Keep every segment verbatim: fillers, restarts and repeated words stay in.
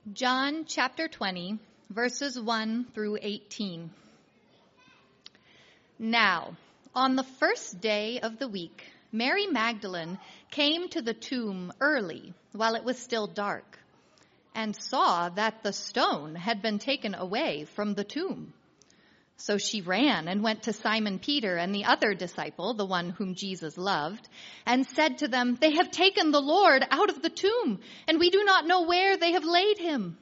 John chapter twenty, verses one through eighteen. Now, on the first day of the week, Mary Magdalene came to the tomb early, while it was still dark, and saw that the stone had been taken away from the tomb. So she ran and went to Simon Peter and the other disciple, the one whom Jesus loved, and said to them, "They have taken the Lord out of the tomb, and we do not know where they have laid him."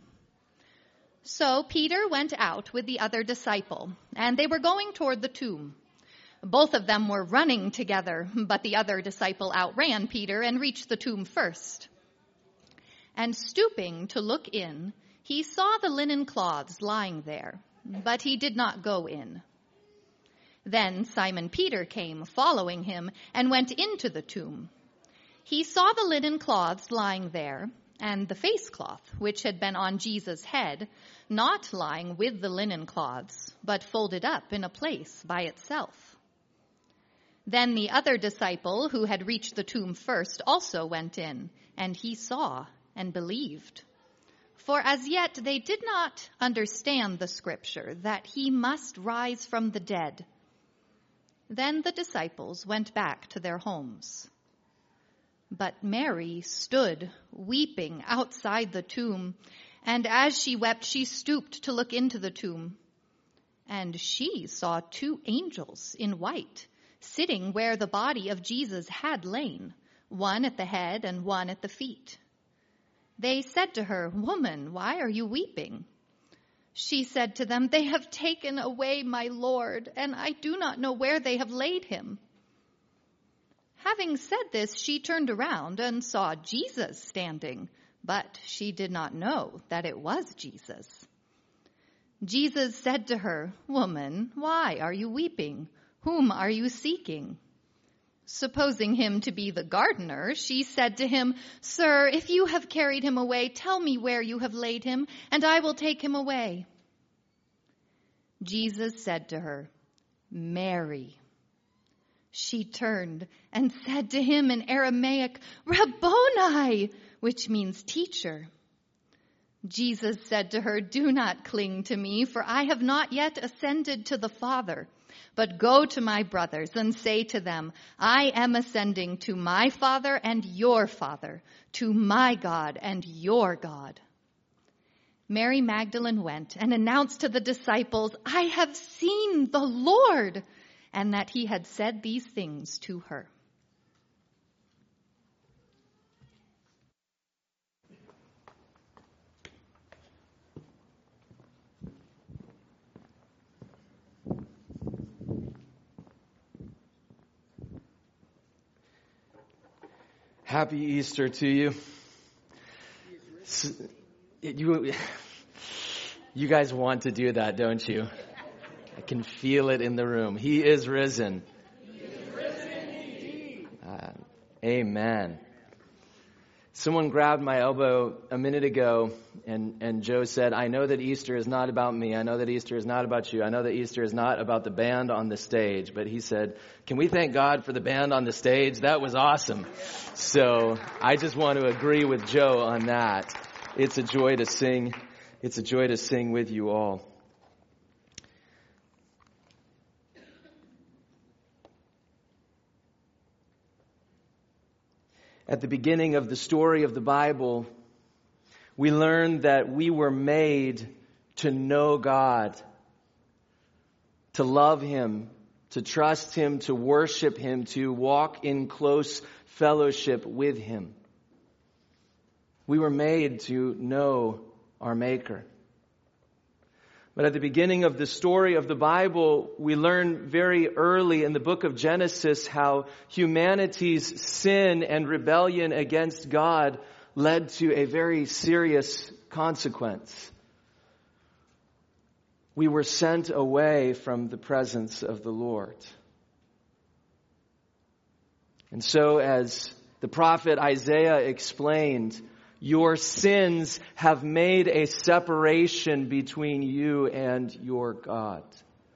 So Peter went out with the other disciple, and they were going toward the tomb. Both of them were running together, but the other disciple outran Peter and reached the tomb first. And stooping to look in, he saw the linen cloths lying there, but he did not go in. Then Simon Peter came, following him, and went into the tomb. He saw the linen cloths lying there, and the face cloth, which had been on Jesus' head, not lying with the linen cloths, but folded up in a place by itself. Then the other disciple, who had reached the tomb first, also went in, and he saw and believed. For as yet they did not understand the scripture, that he must rise from the dead. Then the disciples went back to their homes. But Mary stood weeping outside the tomb, and as she wept, she stooped to look into the tomb. And she saw two angels in white, sitting where the body of Jesus had lain, one at the head and one at the feet. They said to her, "Woman, why are you weeping?" She said to them, "They have taken away my Lord, and I do not know where they have laid him." Having said this, she turned around and saw Jesus standing, but she did not know that it was Jesus. Jesus said to her, "Woman, why are you weeping? Whom are you seeking?" Supposing him to be the gardener, she said to him, "Sir, if you have carried him away, tell me where you have laid him, and I will take him away." Jesus said to her, "Mary." She turned and said to him in Aramaic, "Rabboni," which means teacher. Jesus said to her, "Do not cling to me, for I have not yet ascended to the Father. But go to my brothers and say to them, I am ascending to my Father and your Father, to my God and your God." Mary Magdalene went and announced to the disciples, "I have seen the Lord," and that he had said these things to her. Happy Easter to you. You, you guys want to do that, don't you? I can feel it in the room. He is risen. He is risen indeed. Uh, amen. Someone grabbed my elbow a minute ago, and, and Joe said, "I know that Easter is not about me. I know that Easter is not about you. I know that Easter is not about the band on the stage." But he said, "Can we thank God for the band on the stage? That was awesome." So I just want to agree with Joe on that. It's a joy to sing. It's a joy to sing with you all. At the beginning of the story of the Bible, we learn that we were made to know God, to love Him, to trust Him, to worship Him, to walk in close fellowship with Him. We were made to know our Maker. But at the beginning of the story of the Bible, we learn very early in the book of Genesis how humanity's sin and rebellion against God led to a very serious consequence. We were sent away from the presence of the Lord. And so, as the prophet Isaiah explained, your sins have made a separation between you and your God.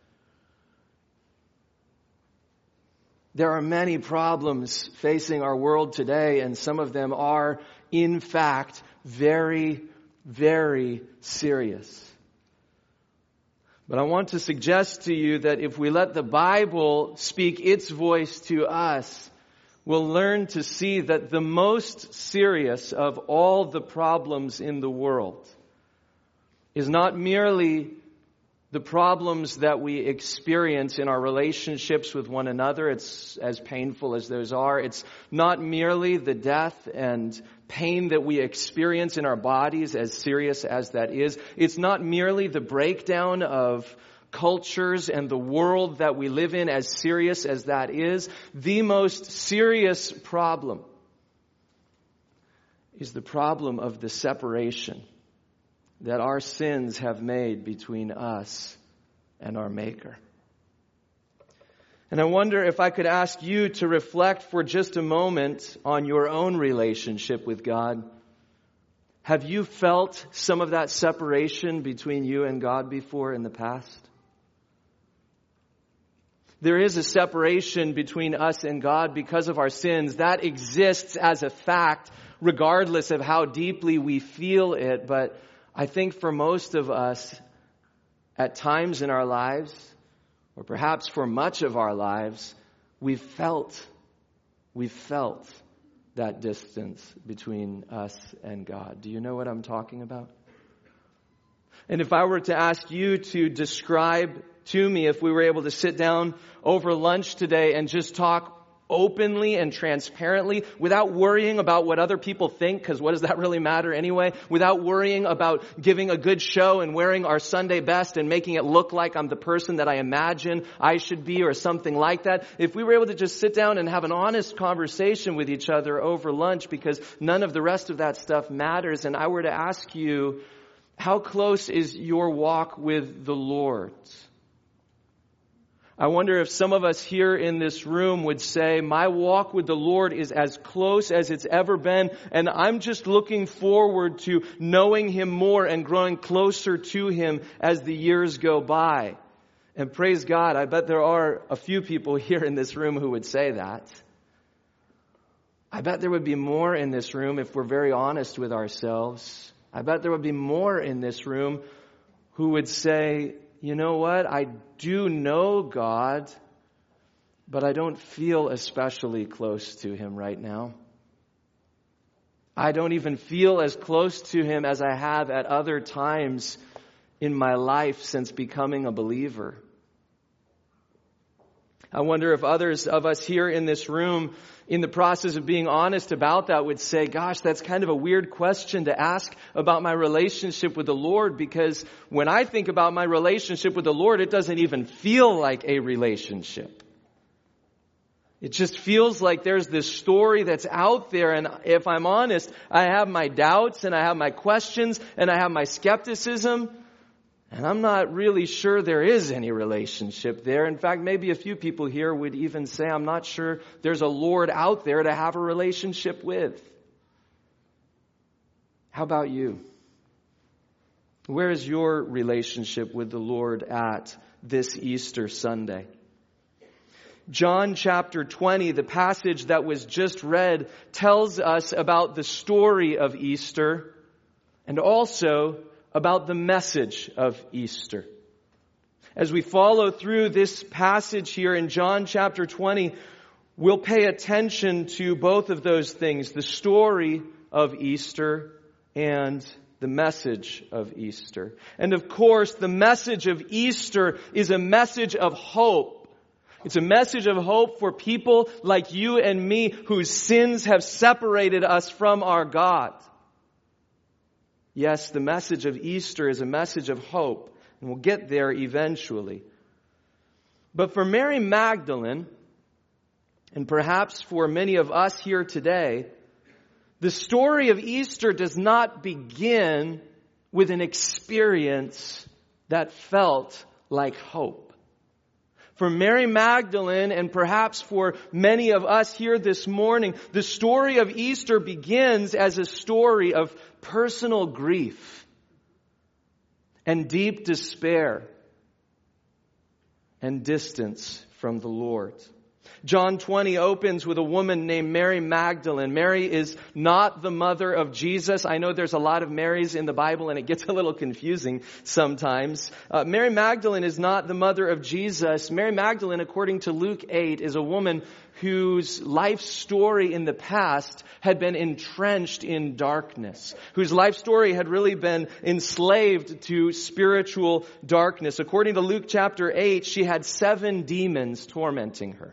There are many problems facing our world today, and some of them are, in fact, very, very serious. But I want to suggest to you that if we let the Bible speak its voice to us, we'll learn to see that the most serious of all the problems in the world is not merely the problems that we experience in our relationships with one another. It's as painful as those are. It's not merely the death and pain that we experience in our bodies, as serious as that is. It's not merely the breakdown of cultures and the world that we live in, as serious as that is. The most serious problem is the problem of the separation that our sins have made between us and our Maker. And I wonder if I could ask you to reflect for just a moment on your own relationship with God. Have you felt some of that separation between you and God before in the past? There is a separation between us and God because of our sins. That exists as a fact, regardless of how deeply we feel it. But I think for most of us, at times in our lives, or perhaps for much of our lives, we've felt, we've felt that distance between us and God. Do you know what I'm talking about? And if I were to ask you to describe to me, if we were able to sit down over lunch today and just talk openly and transparently, without worrying about what other people think, because what does that really matter anyway? Without worrying about giving a good show and wearing our Sunday best and making it look like I'm the person that I imagine I should be or something like that. If we were able to just sit down and have an honest conversation with each other over lunch, because none of the rest of that stuff matters, and I were to ask you, how close is your walk with the Lord? I wonder if some of us here in this room would say, my walk with the Lord is as close as it's ever been, and I'm just looking forward to knowing Him more and growing closer to Him as the years go by. And praise God, I bet there are a few people here in this room who would say that. I bet there would be more in this room if we're very honest with ourselves. I bet there would be more in this room who would say, you know what, I do know God, but I don't feel especially close to Him right now. I don't even feel as close to Him as I have at other times in my life since becoming a believer. I wonder if others of us here in this room, in the process of being honest about that, would say, gosh, that's kind of a weird question to ask about my relationship with the Lord, because when I think about my relationship with the Lord, it doesn't even feel like a relationship. It just feels like there's this story that's out there, and if I'm honest, I have my doubts, and I have my questions, and I have my skepticism, and I'm not really sure there is any relationship there. In fact, maybe a few people here would even say, I'm not sure there's a Lord out there to have a relationship with. How about you? Where is your relationship with the Lord at this Easter Sunday? John chapter twenty, the passage that was just read, tells us about the story of Easter and also about the message of Easter. As we follow through this passage here in John chapter twenty, we'll pay attention to both of those things, the story of Easter and the message of Easter. And of course, the message of Easter is a message of hope. It's a message of hope for people like you and me whose sins have separated us from our God. Yes, the message of Easter is a message of hope, and we'll get there eventually. But for Mary Magdalene, and perhaps for many of us here today, the story of Easter does not begin with an experience that felt like hope. For Mary Magdalene, and perhaps for many of us here this morning, the story of Easter begins as a story of personal grief and deep despair and distance from the Lord. John twenty opens with a woman named Mary Magdalene. Mary is not the mother of Jesus. I know there's a lot of Marys in the Bible and it gets a little confusing sometimes. Uh, Mary Magdalene is not the mother of Jesus. Mary Magdalene, according to Luke eight, is a woman whose life story in the past had been entrenched in darkness, whose life story had really been enslaved to spiritual darkness. According to Luke chapter eight, she had seven demons tormenting her.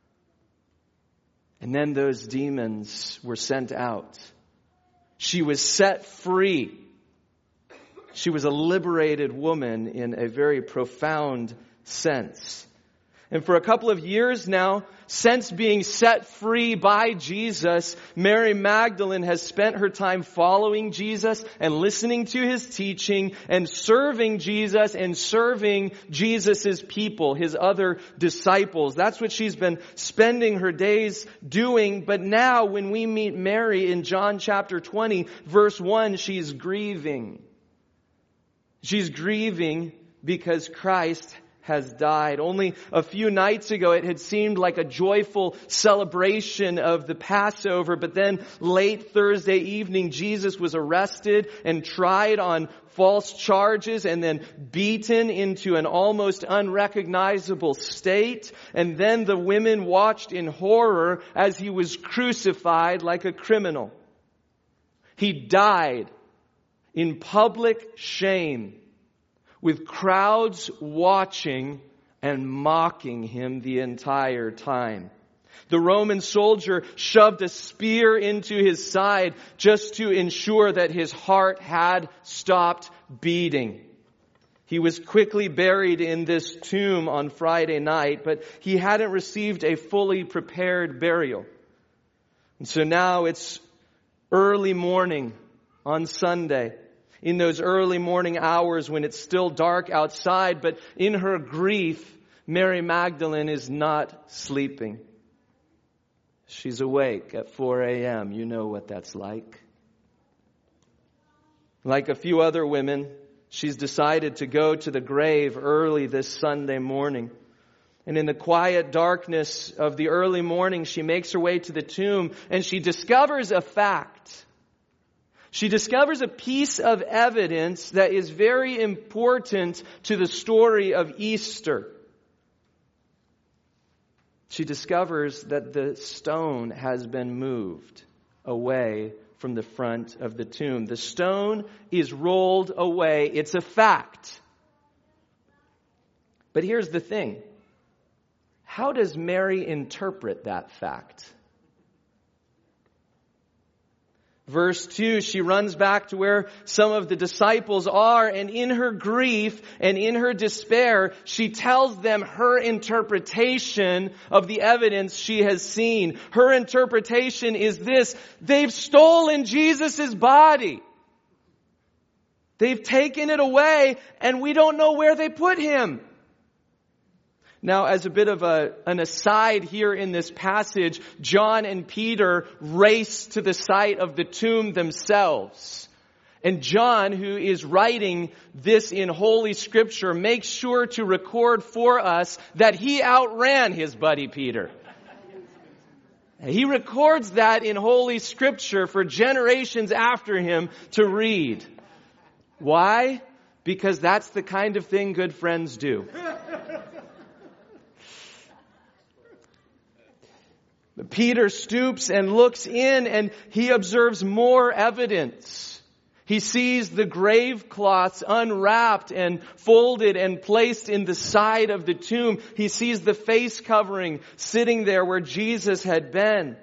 And then those demons were sent out. She was set free. She was a liberated woman in a very profound sense. And for a couple of years now, since being set free by Jesus, Mary Magdalene has spent her time following Jesus and listening to His teaching and serving Jesus and serving Jesus' people, His other disciples. That's what she's been spending her days doing. But now when we meet Mary in John chapter twenty, verse one, she's grieving. She's grieving because Christ has died. Only a few nights ago it had seemed like a joyful celebration of the Passover, but then late Thursday evening Jesus was arrested and tried on false charges and then beaten into an almost unrecognizable state. And then the women watched in horror as He was crucified like a criminal. He died in public shame, with crowds watching and mocking Him the entire time. The Roman soldier shoved a spear into His side just to ensure that His heart had stopped beating. He was quickly buried in this tomb on Friday night, but He hadn't received a fully prepared burial. And so now it's early morning on Sunday. In those early morning hours when it's still dark outside, but in her grief, Mary Magdalene is not sleeping. She's awake at four a.m. You know what that's like. Like a few other women, she's decided to go to the grave early this Sunday morning. And in the quiet darkness of the early morning, she makes her way to the tomb and she discovers a fact. She discovers a piece of evidence that is very important to the story of Easter. She discovers that the stone has been moved away from the front of the tomb. The stone is rolled away. It's a fact. But here's the thing. How does Mary interpret that fact? Verse two, she runs back to where some of the disciples are, and in her grief and in her despair, she tells them her interpretation of the evidence she has seen. Her interpretation is this: they've stolen Jesus' body. They've taken it away, and we don't know where they put Him. Now, as a bit of a, an aside here in this passage, John and Peter race to the site of the tomb themselves. And John, who is writing this in Holy Scripture, makes sure to record for us that he outran his buddy Peter. He records that in Holy Scripture for generations after him to read. Why? Because that's the kind of thing good friends do. Peter stoops and looks in, and he observes more evidence. He sees the grave cloths unwrapped and folded and placed in the side of the tomb. He sees the face covering sitting there where Jesus had been.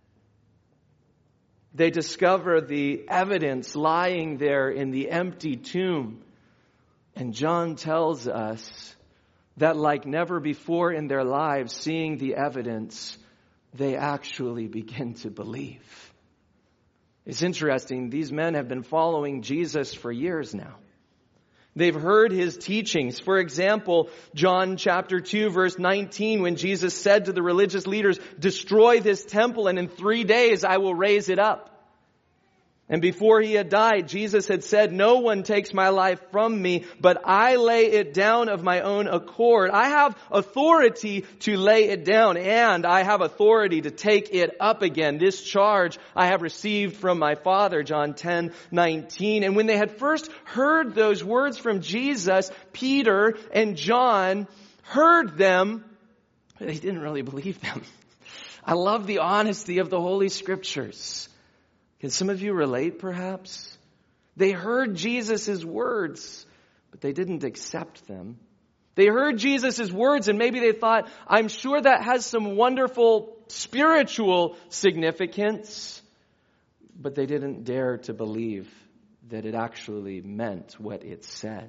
They discover the evidence lying there in the empty tomb. And John tells us that like never before in their lives, seeing the evidence, they actually begin to believe. It's interesting. These men have been following Jesus for years now. They've heard His teachings. For example, John chapter two, verse nineteen, when Jesus said to the religious leaders, "Destroy this temple and in three days I will raise it up." And before he had died, Jesus had said, "No one takes my life from me, but I lay it down of my own accord. I have authority to lay it down, and I have authority to take it up again. This charge I have received from my Father," John ten nineteen. And when they had first heard those words from Jesus, Peter and John heard them, but they didn't really believe them. I love the honesty of the Holy Scriptures. Can some of you relate, perhaps? They heard Jesus' words, but they didn't accept them. They heard Jesus' words, and maybe they thought, I'm sure that has some wonderful spiritual significance, but they didn't dare to believe that it actually meant what it said.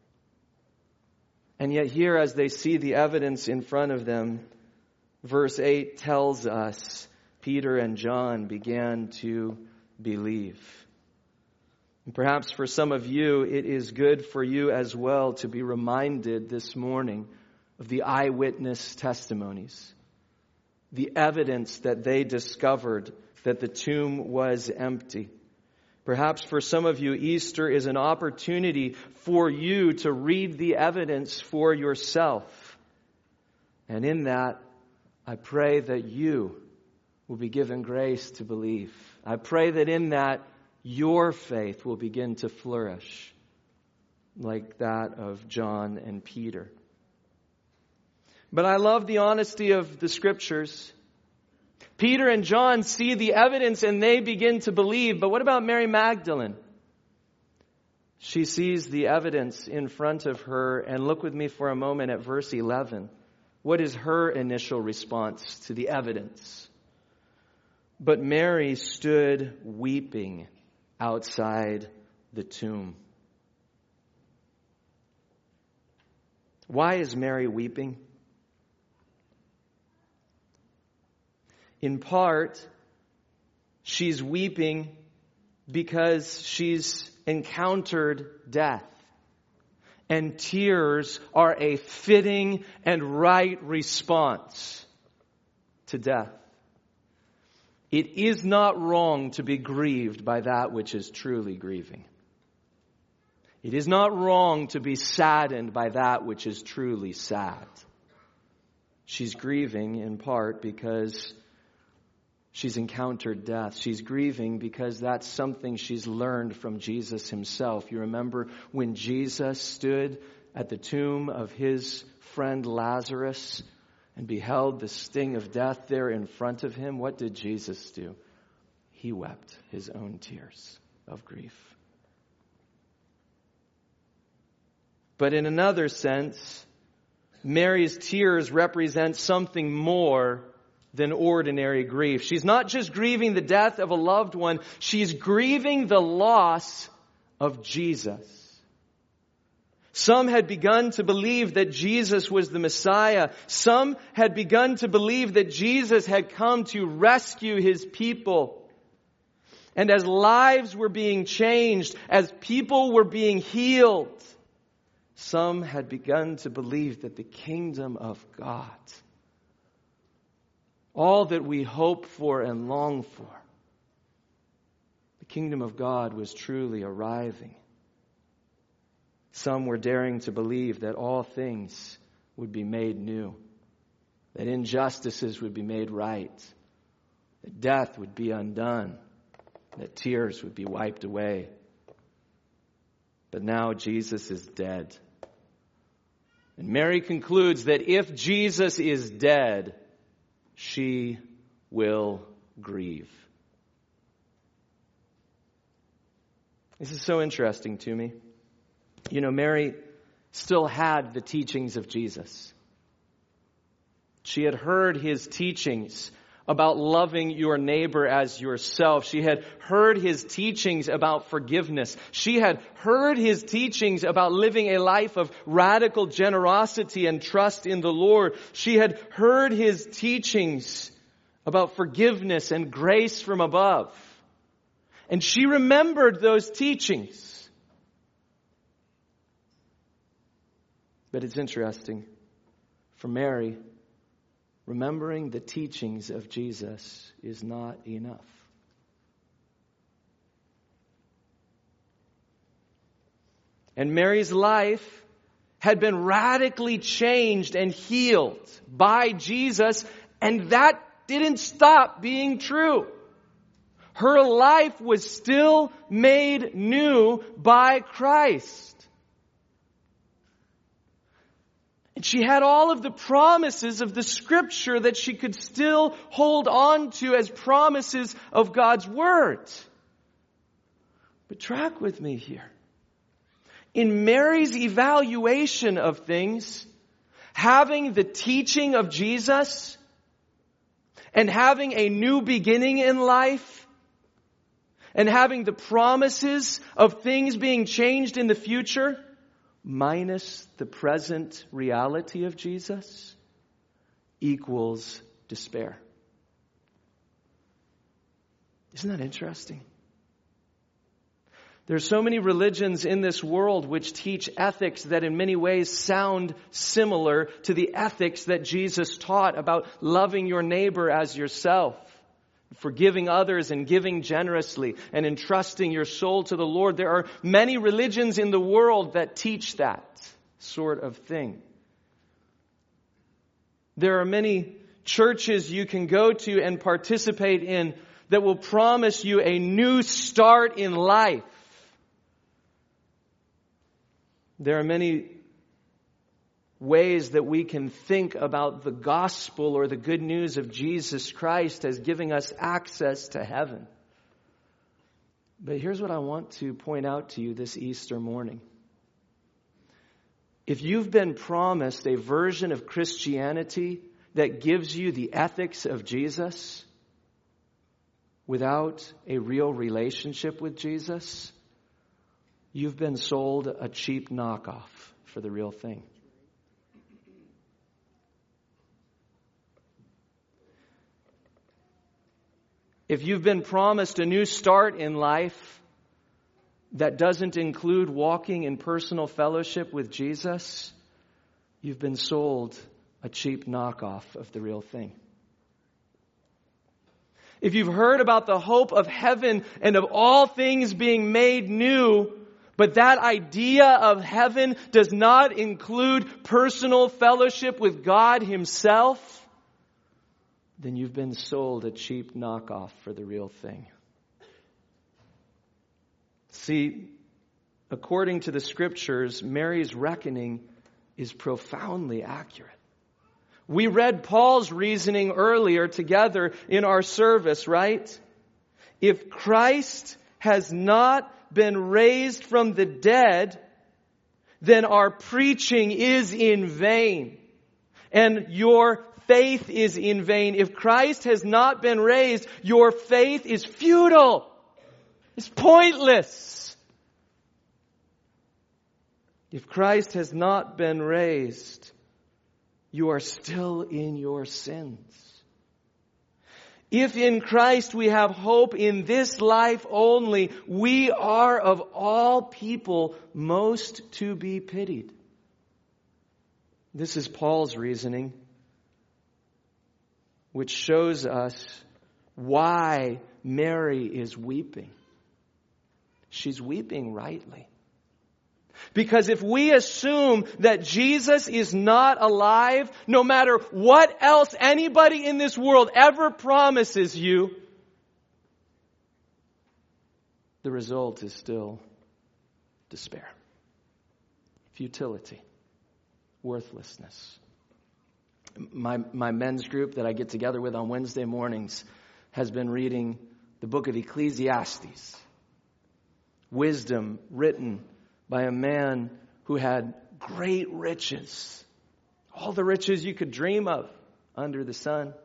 And yet here, as they see the evidence in front of them, verse eight tells us Peter and John began to believe. And perhaps for some of you, it is good for you as well to be reminded this morning of the eyewitness testimonies, the evidence that they discovered that the tomb was empty. Perhaps for some of you, Easter is an opportunity for you to read the evidence for yourself. And in that, I pray that you will be given grace to believe. I pray that in that, your faith will begin to flourish like that of John and Peter. But I love the honesty of the Scriptures. Peter and John see the evidence and they begin to believe. But what about Mary Magdalene? She sees the evidence in front of her. And look with me for a moment at verse eleven. What is her initial response to the evidence? But Mary stood weeping outside the tomb. Why is Mary weeping? In part, she's weeping because she's encountered death. And tears are a fitting and right response to death. It is not wrong to be grieved by that which is truly grieving. It is not wrong to be saddened by that which is truly sad. She's grieving in part because she's encountered death. She's grieving because that's something she's learned from Jesus himself. You remember when Jesus stood at the tomb of his friend Lazarus and beheld the sting of death there in front of him? What did Jesus do? He wept his own tears of grief. But in another sense, Mary's tears represent something more than ordinary grief. She's not just grieving the death of a loved one, she's grieving the loss of Jesus. Some had begun to believe that Jesus was the Messiah. Some had begun to believe that Jesus had come to rescue his people. And as lives were being changed, as people were being healed, some had begun to believe that the kingdom of God, all that we hope for and long for, the kingdom of God was truly arriving. Some were daring to believe that all things would be made new, that injustices would be made right, that death would be undone, that tears would be wiped away. But now Jesus is dead. And Mary concludes that if Jesus is dead, she will grieve. This is so interesting to me. You know, Mary still had the teachings of Jesus. She had heard his teachings about loving your neighbor as yourself. She had heard his teachings about forgiveness. She had heard his teachings about living a life of radical generosity and trust in the Lord. She had heard his teachings about forgiveness and grace from above. And she remembered those teachings. But it's interesting. For Mary, remembering the teachings of Jesus is not enough. And Mary's life had been radically changed and healed by Jesus, and that didn't stop being true. Her life was still made new by Christ. And she had all of the promises of the Scripture that she could still hold on to as promises of God's Word. But track with me here. In Mary's evaluation of things, having the teaching of Jesus and having a new beginning in life and having the promises of things being changed in the future, minus the present reality of Jesus, equals despair. Isn't that interesting? There are so many religions in this world which teach ethics that in many ways sound similar to the ethics that Jesus taught about loving your neighbor as yourself, forgiving others and giving generously and entrusting your soul to the Lord. There are many religions in the world that teach that sort of thing. There are many churches you can go to and participate in that will promise you a new start in life. There are many ways that we can think about the gospel or the good news of Jesus Christ as giving us access to heaven. But here's what I want to point out to you this Easter morning. If you've been promised a version of Christianity that gives you the ethics of Jesus without a real relationship with Jesus, you've been sold a cheap knockoff for the real thing. If you've been promised a new start in life that doesn't include walking in personal fellowship with Jesus, you've been sold a cheap knockoff of the real thing. If you've heard about the hope of heaven and of all things being made new, but that idea of heaven does not include personal fellowship with God Himself, then you've been sold a cheap knockoff for the real thing. See, according to the Scriptures, Mary's reckoning is profoundly accurate. We read Paul's reasoning earlier together in our service, right? If Christ has not been raised from the dead, then our preaching is in vain, and your faith is in vain. If Christ has not been raised, your faith is futile. It's pointless. If Christ has not been raised, you are still in your sins. If in Christ we have hope in this life only, we are of all people most to be pitied. This is Paul's reasoning, which shows us why Mary is weeping. She's weeping rightly. Because if we assume that Jesus is not alive, no matter what else anybody in this world ever promises you, the result is still despair, futility, worthlessness. My, my men's group that I get together with on Wednesday mornings has been reading the book of Ecclesiastes. Wisdom written by a man who had great riches. All the riches you could dream of under the sun.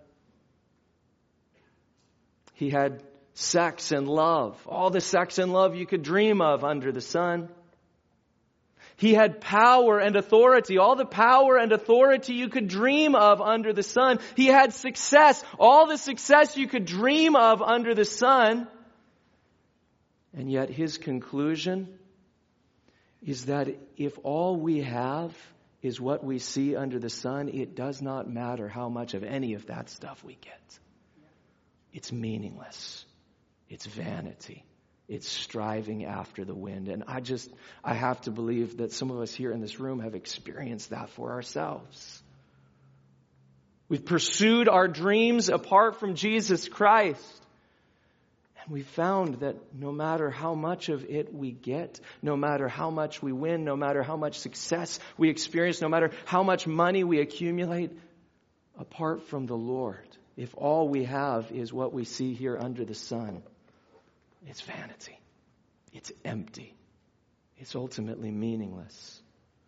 He had sex and love. All the sex and love you could dream of under the sun. He had power and authority. All the power and authority you could dream of under the sun. He had success. All the success you could dream of under the sun. And yet his conclusion is that if all we have is what we see under the sun, it does not matter how much of any of that stuff we get. It's meaningless. It's vanity. It's striving after the wind. And I just, I have to believe that some of us here in this room have experienced that for ourselves. We've pursued our dreams apart from Jesus Christ. And we found that no matter how much of it we get, no matter how much we win, no matter how much success we experience, no matter how much money we accumulate, apart from the Lord, if all we have is what we see here under the sun, it's vanity. It's empty. It's ultimately meaningless.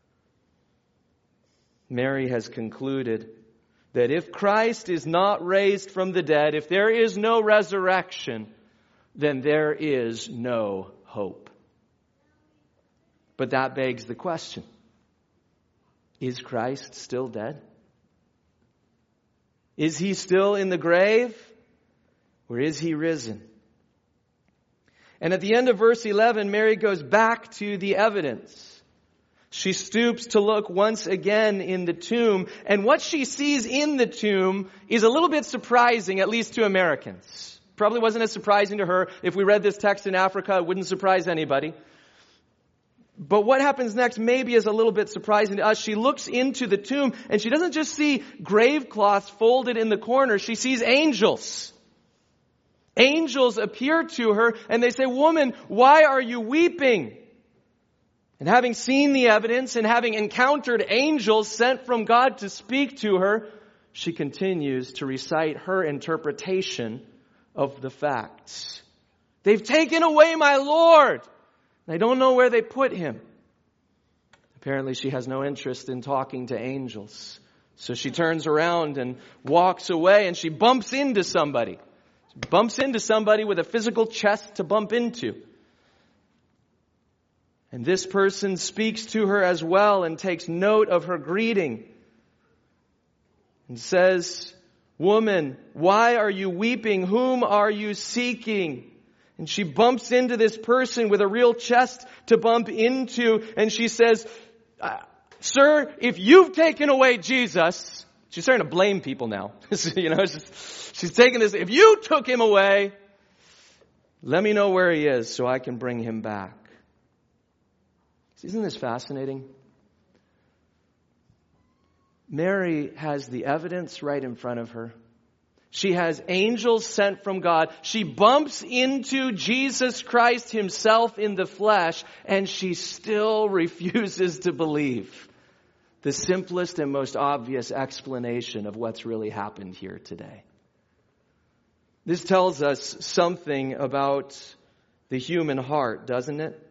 Mary has concluded that if Christ is not raised from the dead, if there is no resurrection, then there is no hope. But that begs the question, is Christ still dead? Is he still in the grave? Or is he risen? And at the end of verse eleven, Mary goes back to the evidence. She stoops to look once again in the tomb. And what she sees in the tomb is a little bit surprising, at least to Americans. Probably wasn't as surprising to her. If we read this text in Africa, it wouldn't surprise anybody. But what happens next maybe is a little bit surprising to us. She looks into the tomb and she doesn't just see grave cloths folded in the corner. She sees angels. Angels appear to her and they say, "Woman, why are you weeping?" And having seen the evidence and having encountered angels sent from God to speak to her, she continues to recite her interpretation of the facts. "They've taken away my Lord. I don't know where they put him." Apparently she has no interest in talking to angels. So she turns around and walks away and she bumps into somebody. She bumps into somebody with a physical chest to bump into. And this person speaks to her as well and takes note of her greeting. And says, "Woman, why are you weeping? Whom are you seeking?" And she bumps into this person with a real chest to bump into. And she says, "Sir, if you've taken away Jesus," she's starting to blame people now. you know, she's, she's taking this. "If you took him away, let me know where he is so I can bring him back." Isn't this fascinating? Mary has the evidence right in front of her. She has angels sent from God. She bumps into Jesus Christ himself in the flesh, and she still refuses to believe the simplest and most obvious explanation of what's really happened here today. This tells us something about the human heart, doesn't it?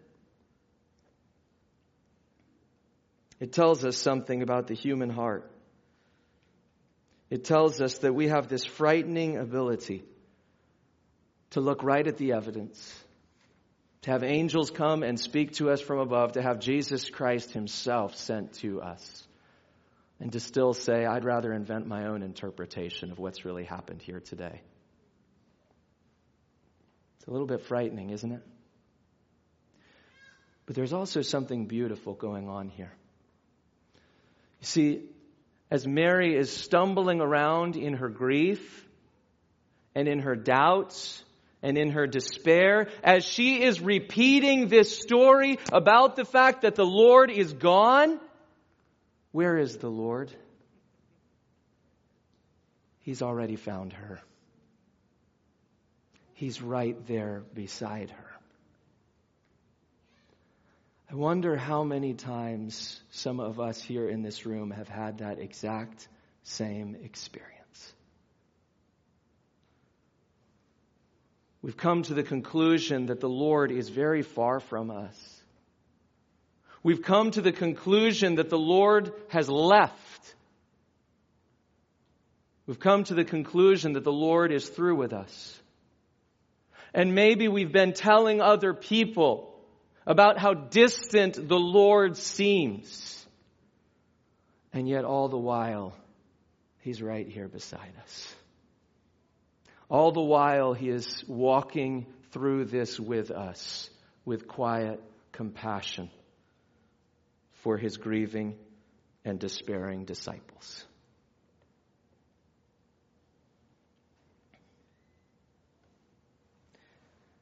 It tells us something about the human heart. It tells us that we have this frightening ability to look right at the evidence, to have angels come and speak to us from above, to have Jesus Christ himself sent to us, and to still say, "I'd rather invent my own interpretation of what's really happened here today." It's a little bit frightening, isn't it? But there's also something beautiful going on here. You see, as Mary is stumbling around in her grief and in her doubts and in her despair, as she is repeating this story about the fact that the Lord is gone, where is the Lord? He's already found her. He's right there beside her. I wonder how many times some of us here in this room have had that exact same experience. We've come to the conclusion that the Lord is very far from us. We've come to the conclusion that the Lord has left. We've come to the conclusion that the Lord is through with us. And maybe we've been telling other people about how distant the Lord seems. And yet all the while, he's right here beside us. All the while, he is walking through this with us with quiet compassion for his grieving and despairing disciples.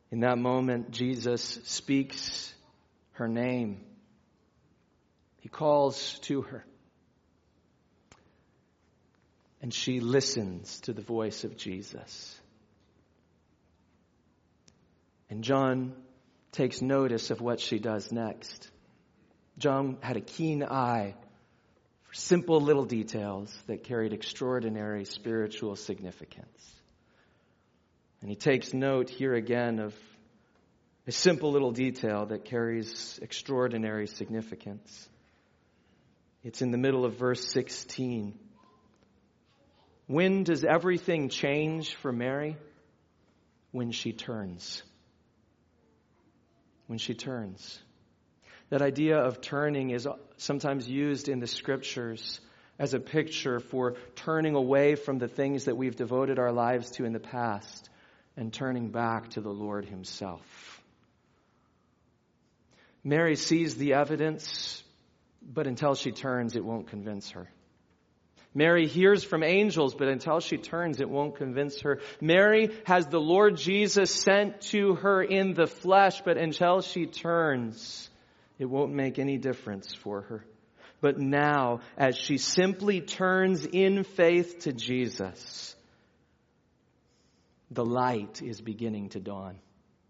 In that moment, Jesus speaks her name. He calls to her. And she listens to the voice of Jesus. And John takes notice of what she does next. John had a keen eye for simple little details that carried extraordinary spiritual significance. And he takes note here again of a simple little detail that carries extraordinary significance. It's in the middle of verse sixteen. When does everything change for Mary? When she turns. When she turns. That idea of turning is sometimes used in the scriptures as a picture for turning away from the things that we've devoted our lives to in the past and turning back to the Lord himself. Mary sees the evidence, but until she turns, it won't convince her. Mary hears from angels, but until she turns, it won't convince her. Mary has the Lord Jesus sent to her in the flesh, but until she turns, it won't make any difference for her. But now, as she simply turns in faith to Jesus, the light is beginning to dawn.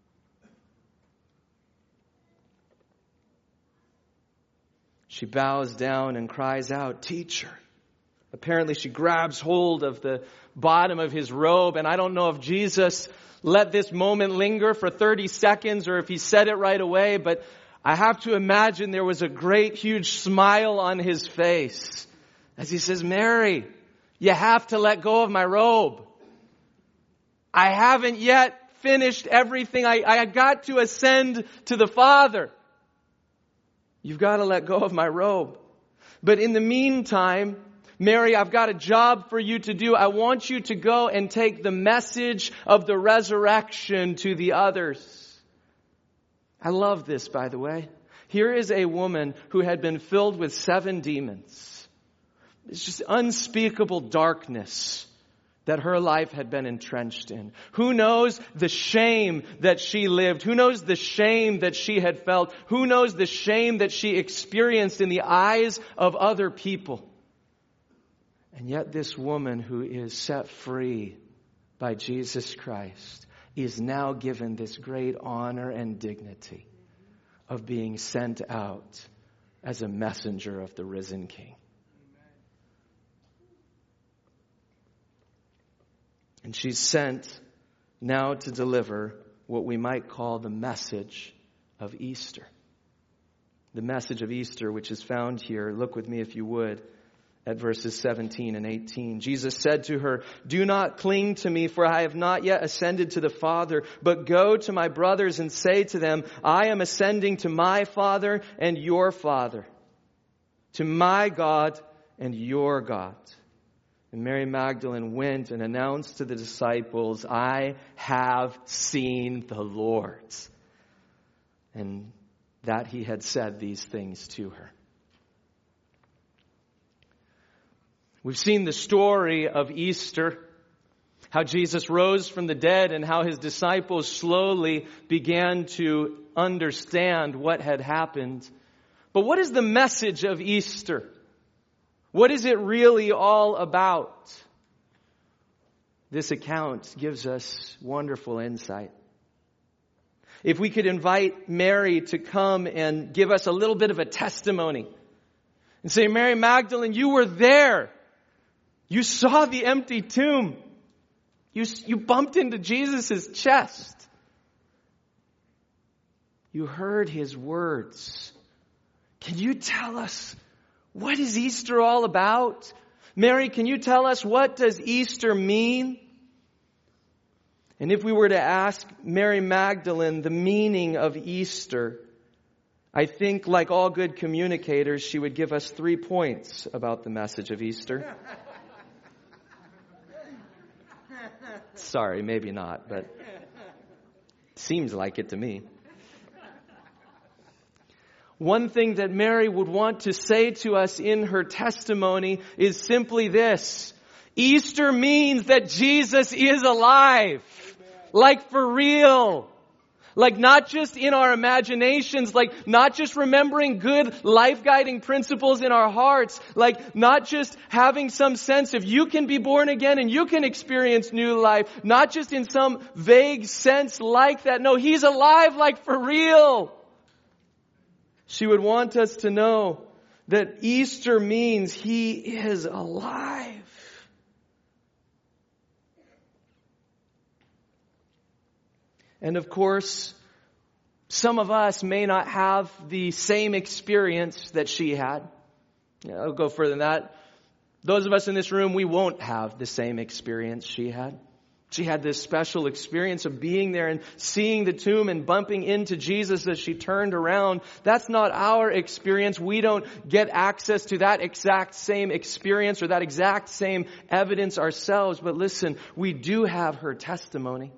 She bows down and cries out, "Teacher." Apparently she grabs hold of the bottom of his robe, and I don't know if Jesus let this moment linger for thirty seconds or if he said it right away, but I have to imagine there was a great, huge smile on his face as he says, "Mary, you have to let go of my robe. I haven't yet finished everything. I, I got to ascend to the Father. You've got to let go of my robe. But in the meantime, Mary, I've got a job for you to do. I want you to go and take the message of the resurrection to the others." I love this, by the way. Here is a woman who had been filled with seven demons. It's just unspeakable darkness that her life had been entrenched in. Who knows the shame that she lived? Who knows the shame that she had felt? Who knows the shame that she experienced in the eyes of other people? And yet this woman who is set free by Jesus Christ is now given this great honor and dignity of being sent out as a messenger of the risen King. And she's sent now to deliver what we might call the message of Easter. The message of Easter, which is found here. Look with me, if you would, at verses seventeen and eighteen. Jesus said to her, "Do not cling to me, for I have not yet ascended to the Father, but go to my brothers and say to them, I am ascending to my Father and your Father, to my God and your God." And Mary Magdalene went and announced to the disciples, "I have seen the Lord," and that he had said these things to her. We've seen the story of Easter, how Jesus rose from the dead and how his disciples slowly began to understand what had happened. But what is the message of Easter? What is it really all about? This account gives us wonderful insight. If we could invite Mary to come and give us a little bit of a testimony and say, "Mary Magdalene, you were there. You saw the empty tomb. You, you bumped into Jesus' chest. You heard his words. Can you tell us, what is Easter all about? Mary, can you tell us, what does Easter mean?" And if we were to ask Mary Magdalene the meaning of Easter, I think, like all good communicators, she would give us three points about the message of Easter. Sorry, maybe not, but it seems like it to me. One thing that Mary would want to say to us in her testimony is simply this: Easter means that Jesus is alive. Like for real. Like not just in our imaginations, like not just remembering good life-guiding principles in our hearts, like not just having some sense of you can be born again and you can experience new life, not just in some vague sense like that. No, He's alive, like for real. She would want us to know that Easter means He is alive. And of course, some of us may not have the same experience that she had. Yeah, I'll go further than that. Those of us in this room, we won't have the same experience she had. She had this special experience of being there and seeing the tomb and bumping into Jesus as she turned around. That's not our experience. We don't get access to that exact same experience or that exact same evidence ourselves. But listen, we do have her testimony.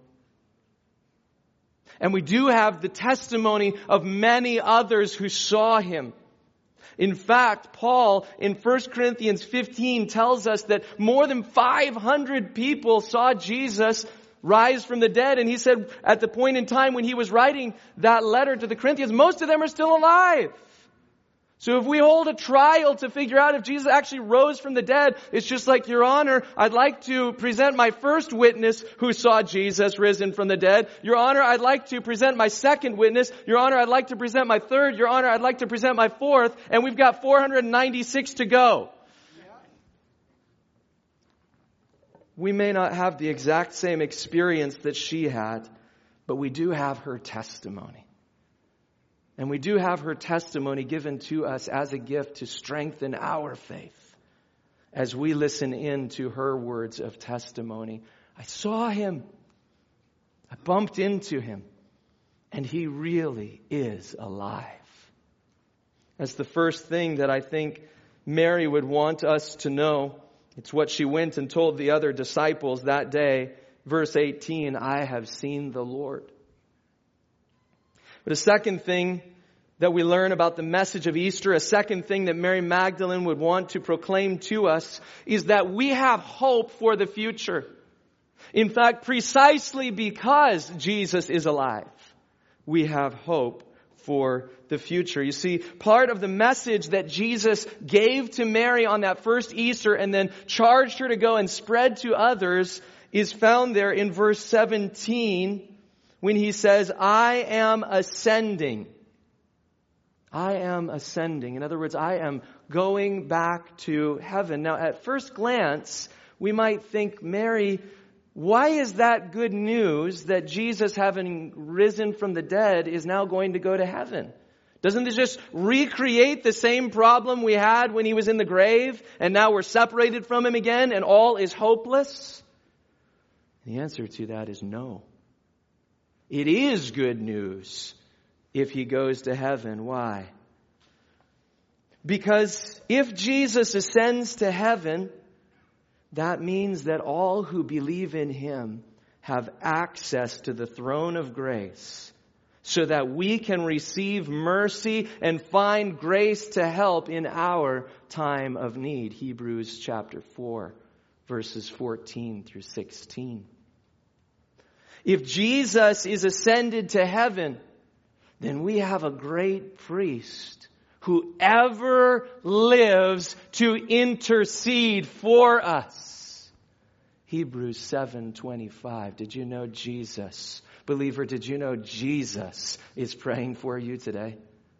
And we do have the testimony of many others who saw Him. In fact, Paul in First Corinthians fifteen tells us that more than five hundred people saw Jesus rise from the dead. And he said at the point in time when he was writing that letter to the Corinthians, most of them are still alive. So if we hold a trial to figure out if Jesus actually rose from the dead, it's just like, Your Honor, I'd like to present my first witness who saw Jesus risen from the dead. Your Honor, I'd like to present my second witness. Your Honor, I'd like to present my third. Your Honor, I'd like to present my fourth. And we've got four hundred ninety-six to go. We may not have the exact same experience that she had, but we do have her testimony. And we do have her testimony given to us as a gift to strengthen our faith as we listen in to her words of testimony. I saw Him. I bumped into Him. And He really is alive. That's the first thing that I think Mary would want us to know. It's what she went and told the other disciples that day. Verse eighteen, I have seen the Lord. But a second thing that we learn about the message of Easter, a second thing that Mary Magdalene would want to proclaim to us, is that we have hope for the future. In fact, precisely because Jesus is alive, we have hope for the future. You see, part of the message that Jesus gave to Mary on that first Easter and then charged her to go and spread to others is found there in verse seventeen when He says, I am ascending. I am ascending. In other words, I am going back to heaven. Now, at first glance, we might think, Mary, why is that good news that Jesus, having risen from the dead, is now going to go to heaven? Doesn't this just recreate the same problem we had when He was in the grave and now we're separated from Him again and all is hopeless? The answer to that is no. It is good news if He goes to heaven. Why? Because if Jesus ascends to heaven, that means that all who believe in Him have access to the throne of grace so that we can receive mercy and find grace to help in our time of need. Hebrews chapter four, verses fourteen through sixteen. If Jesus is ascended to heaven, then we have a great priest who ever lives to intercede for us. Hebrews seven twenty-five. Did you know Jesus, believer, did you know Jesus is praying for you today?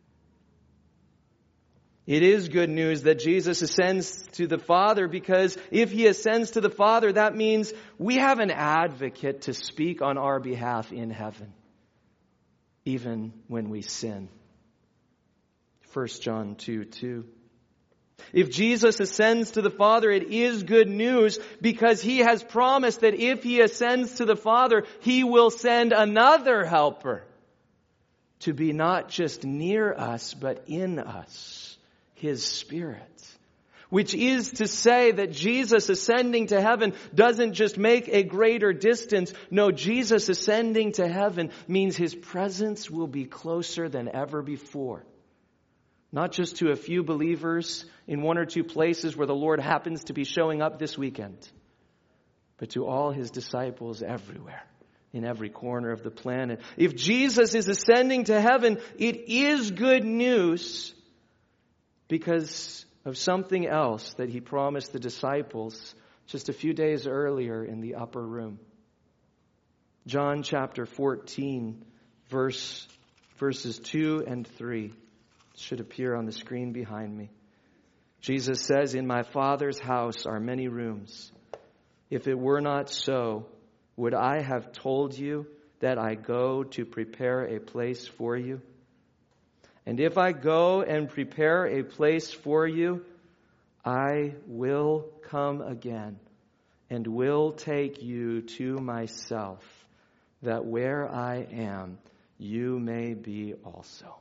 It is good news that Jesus ascends to the Father, because if He ascends to the Father, that means we have an advocate to speak on our behalf in heaven, even when we sin. First John two two. If Jesus ascends to the Father, it is good news because He has promised that if He ascends to the Father, He will send another helper to be not just near us, but in us, His Spirit. Which is to say that Jesus ascending to heaven doesn't just make a greater distance. No, Jesus ascending to heaven means His presence will be closer than ever before. Not just to a few believers in one or two places where the Lord happens to be showing up this weekend, but to all His disciples everywhere in every corner of the planet. If Jesus is ascending to heaven, it is good news because of something else that he promised the disciples just a few days earlier in the upper room. John chapter fourteen, verse, verses two and three should appear on the screen behind me. Jesus says, "In my Father's house are many rooms. If it were not so, would I have told you that I go to prepare a place for you? And if I go and prepare a place for you, I will come again and will take you to myself, that where I am, you may be also."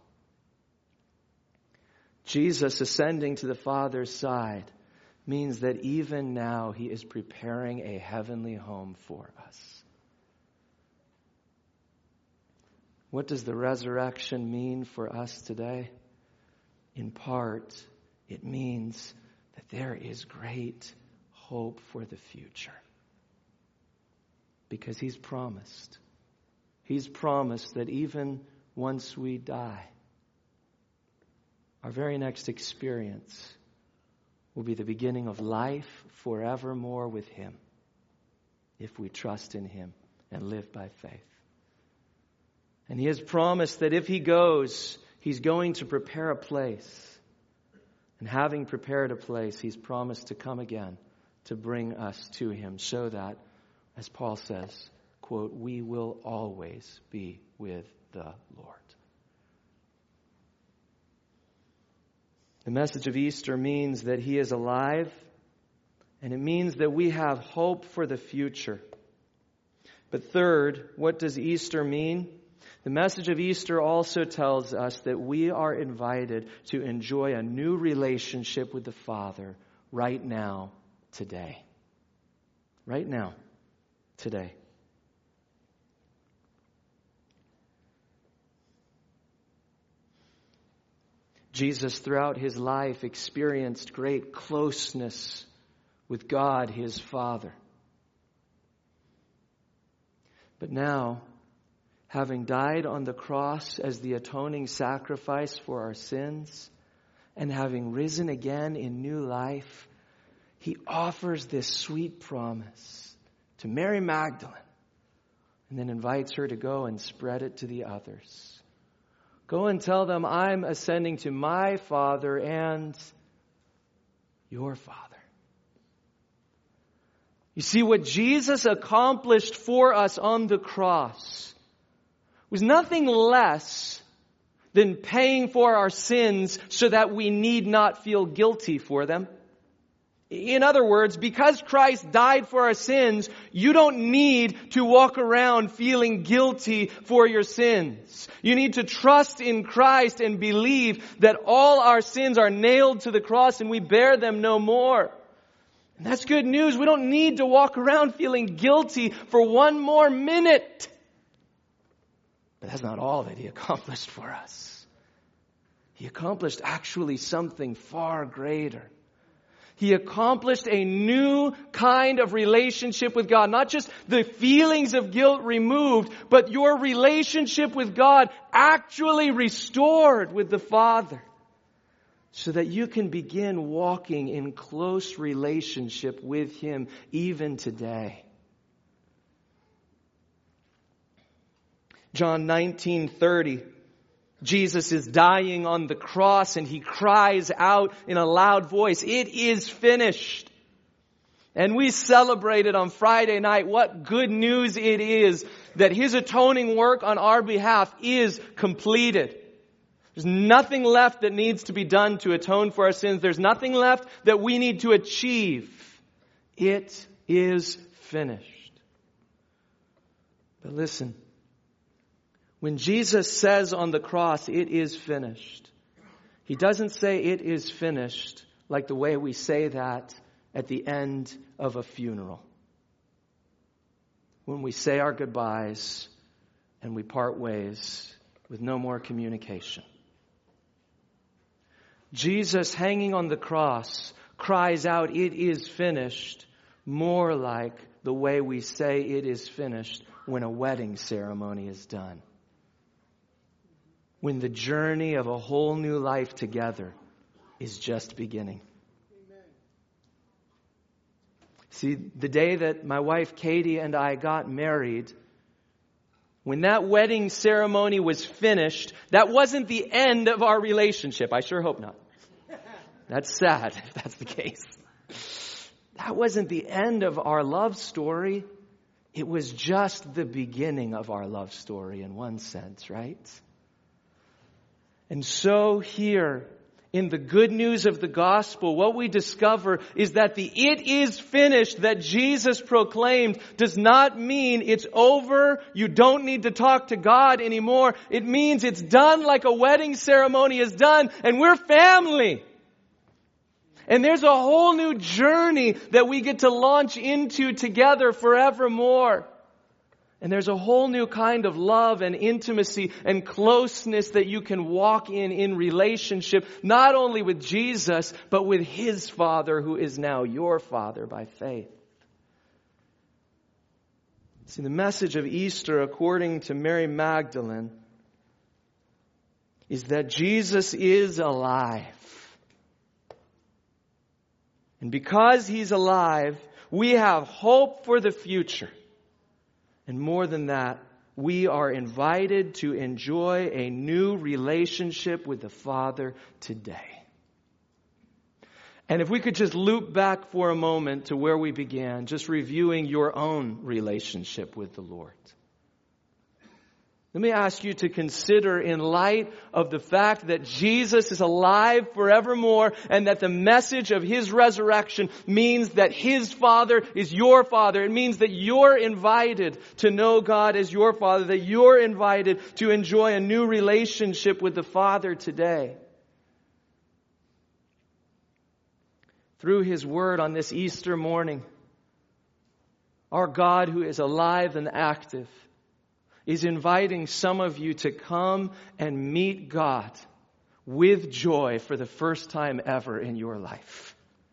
Jesus ascending to the Father's side means that even now he is preparing a heavenly home for us. What does the resurrection mean for us today? In part, it means that there is great hope for the future. Because he's promised. He's promised that even once we die, our very next experience will be the beginning of life forevermore with him, if we trust in him and live by faith. And he has promised that if he goes, he's going to prepare a place. And having prepared a place, he's promised to come again to bring us to him, so that, as Paul says, quote, "we will always be with the Lord." The message of Easter means that he is alive, and it means that we have hope for the future. But third, what does Easter mean? The message of Easter also tells us that we are invited to enjoy a new relationship with the Father right now, today. Right now, today. Jesus, throughout his life, experienced great closeness with God, his Father. But now, having died on the cross as the atoning sacrifice for our sins, and having risen again in new life, he offers this sweet promise to Mary Magdalene, and then invites her to go and spread it to the others. Go and tell them, I'm ascending to my Father and your Father. You see, what Jesus accomplished for us on the cross was nothing less than paying for our sins so that we need not feel guilty for them. In other words, because Christ died for our sins, you don't need to walk around feeling guilty for your sins. You need to trust in Christ and believe that all our sins are nailed to the cross and we bear them no more. And that's good news. We don't need to walk around feeling guilty for one more minute. But that's not all that he accomplished for us. He accomplished actually something far greater. He accomplished a new kind of relationship with God. Not just the feelings of guilt removed, but your relationship with God actually restored with the Father. So that you can begin walking in close relationship with him even today. John nineteen thirty. Jesus is dying on the cross and he cries out in a loud voice, "It is finished." And we celebrated on Friday night what good news it is that his atoning work on our behalf is completed. There's nothing left that needs to be done to atone for our sins. There's nothing left that we need to achieve. It is finished. But listen. When Jesus says on the cross, "It is finished," he doesn't say "it is finished" like the way we say that at the end of a funeral. When we say our goodbyes and we part ways with no more communication. Jesus, hanging on the cross, cries out, "It is finished," more like the way we say "it is finished" when a wedding ceremony is done. When the journey of a whole new life together is just beginning. Amen. See, the day that my wife Katie and I got married, when that wedding ceremony was finished, that wasn't the end of our relationship. I sure hope not. That's sad if that's the case. That wasn't the end of our love story. It was just the beginning of our love story in one sense, right? And so here, in the good news of the gospel, what we discover is that the "it is finished" that Jesus proclaimed does not mean it's over, you don't need to talk to God anymore. It means it's done like a wedding ceremony is done, and we're family. And there's a whole new journey that we get to launch into together forevermore. And there's a whole new kind of love and intimacy and closeness that you can walk in in relationship, not only with Jesus, but with His Father, who is now your Father by faith. See, the message of Easter, according to Mary Magdalene, is that Jesus is alive. And because He's alive, we have hope for the future. And more than that, we are invited to enjoy a new relationship with the Father today. And if we could just loop back for a moment to where we began, just reviewing your own relationship with the Lord. Let me ask you to consider, in light of the fact that Jesus is alive forevermore and that the message of His resurrection means that His Father is your Father. It means that you're invited to know God as your Father, that you're invited to enjoy a new relationship with the Father today. Through His Word on this Easter morning, our God, who is alive and active, is inviting some of you to come and meet God with joy for the first time ever in your life.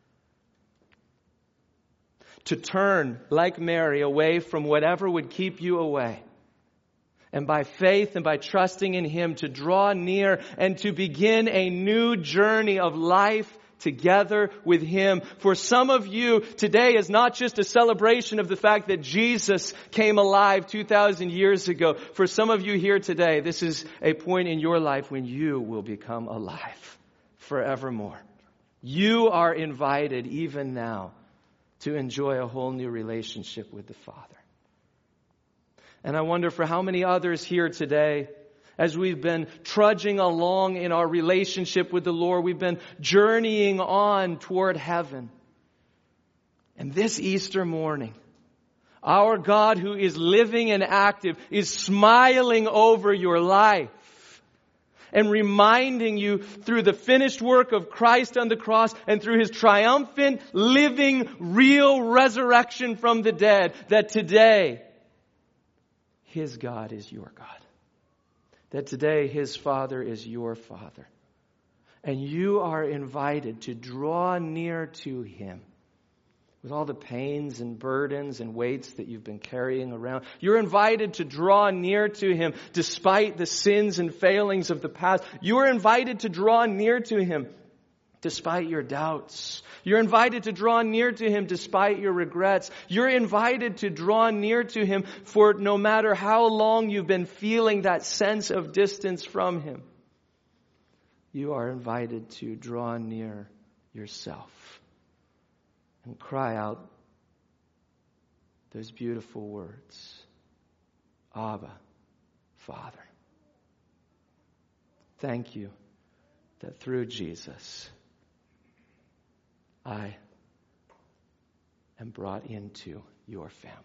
To turn, like Mary, away from whatever would keep you away. And by faith and by trusting in Him, to draw near and to begin a new journey of life together with Him. For some of you, today is not just a celebration of the fact that Jesus came alive two thousand years ago. For some of you here today, this is a point in your life when you will become alive forevermore. You are invited even now to enjoy a whole new relationship with the Father. And I wonder for how many others here today, as we've been trudging along in our relationship with the Lord, we've been journeying on toward heaven. And this Easter morning, our God, who is living and active, is smiling over your life and reminding you through the finished work of Christ on the cross and through His triumphant, living, real resurrection from the dead, that today His God is your God. That today His Father is your Father. And you are invited to draw near to Him with all the pains and burdens and weights that you've been carrying around. You're invited to draw near to Him despite the sins and failings of the past. You're invited to draw near to Him despite your doubts. You're invited to draw near to Him despite your regrets. You're invited to draw near to Him for no matter how long you've been feeling that sense of distance from Him. You are invited to draw near yourself and cry out those beautiful words, Abba, Father. Thank you that through Jesus, I am brought into your family.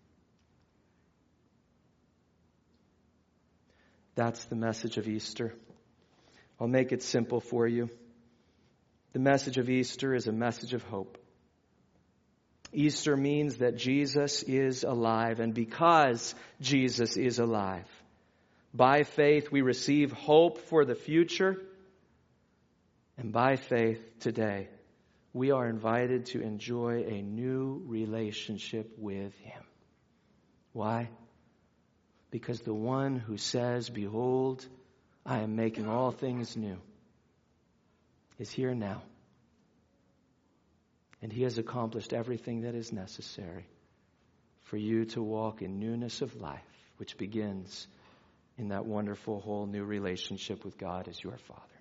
That's the message of Easter. I'll make it simple for you. The message of Easter is a message of hope. Easter means that Jesus is alive, and because Jesus is alive, by faith we receive hope for the future, and by faith today we are invited to enjoy a new relationship with Him. Why? Because the one who says, behold, I am making all things new, is here now. And he has accomplished everything that is necessary for you to walk in newness of life, which begins in that wonderful whole new relationship with God as your Father.